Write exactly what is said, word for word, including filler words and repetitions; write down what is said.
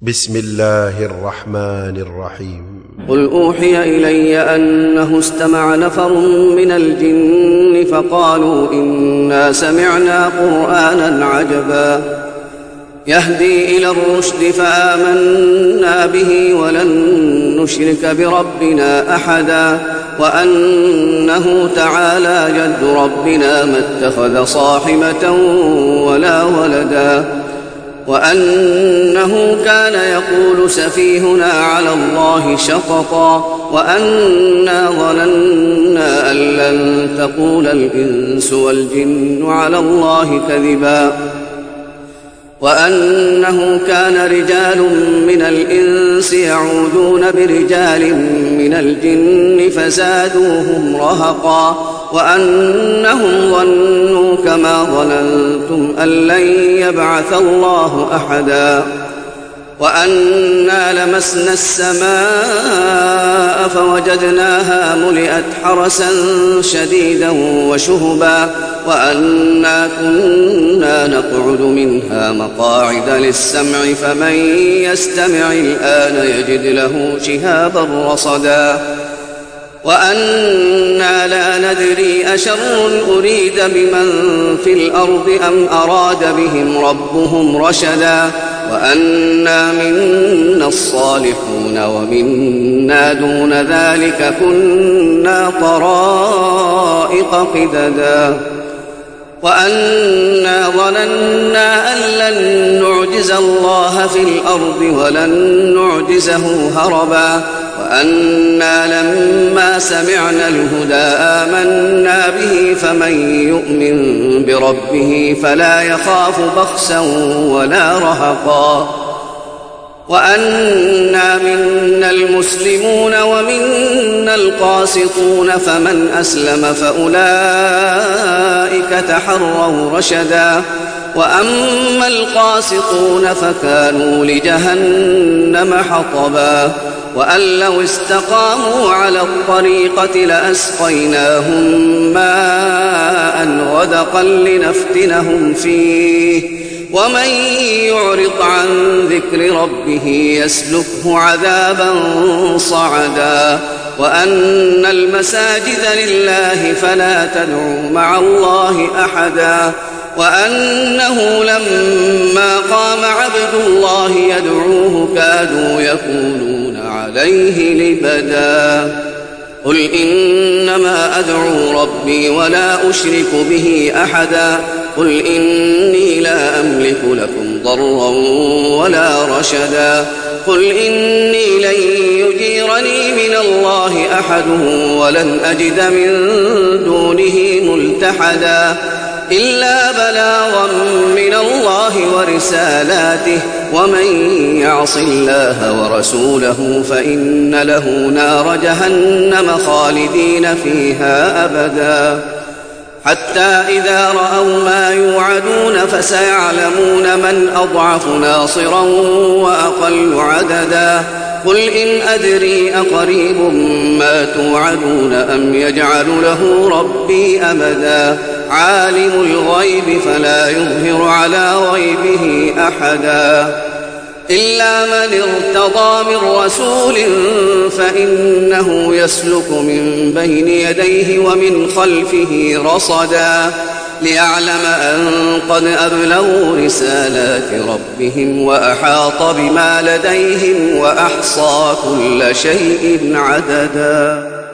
بسم الله الرحمن الرحيم. قل أوحي إلي أنه استمع نفر من الجن فقالوا إنا سمعنا قرآنا عجبا يهدي إلى الرشد فآمنا به ولن نشرك بربنا أحدا وأنه تعالى جد ربنا ما اتخذ صاحبة ولا ولدا وأنه كان يقول سفيهنا على الله شططا وأنا ظننا أن لن تقول الإنس والجن على الله كذبا وأنه كان رجال من الإنس يعوذون برجال من الجن فزادوهم رهقا وأنهم ظنوا كما ظننتم أن لن يبعث الله أحدا وأنا لمسنا السماء فوجدناها ملئت حرسا شديدا وشهبا وأنا كنا نقعد منها مقاعد للسمع فمن يستمع الآن يجد له شهابا رصدا وأنا لا ندري أشر أريد بمن في الأرض أم أراد بهم ربهم رشدا وأنا منا الصالحون ومنا دون ذلك كنا طرائق قددا وأنا ظننا أن لن نعجز الله في الأرض ولن نعجزه هربا وأنا لما سمعنا الهدى آمنا به فمن يؤمن بربه فلا يخاف بخسا ولا رهقا وأنا منا المسلمون ومنا القاسطون فمن أسلم فأولئك تحروا رشدا وأما القاسطون فكانوا لجهنم حطبا وأن لو استقاموا على الطريقة لأسقيناهم ماء غدقا لنفتنهم فيه ومن يعرض عن ذكر ربه يسلكه عذابا صعدا وأن المساجد لله فلا تدعوا مع الله أحدا وأنه لما قام عبد الله يدعوه كادوا يكونون عليه لبدا قل إنما أدعو ربي ولا أشرك به أحدا قل إني لا أملك لكم ضرا ولا رشدا قل إني لن يجيرني من الله أحد ولن أجد من دونه ملتحدا إلا بلاغا من الله ورسالاته ومن يعص الله ورسوله فإن له نار جهنم خالدين فيها أبدا حتى إذا رأوا ما يوعدون فسيعلمون من أضعف ناصرا وأقل عددا قل إن أدري أقريب ما توعدون أم يجعل له ربي أمدا عالم الغيب فلا يظهر على غيبه أحدا إلا من ارتضى من رسول فإنه يسلك من بين يديه ومن خلفه رصدا ليعلم أن قد أبلغوا رسالات ربهم وأحاط بما لديهم وأحصى كل شيء عددا.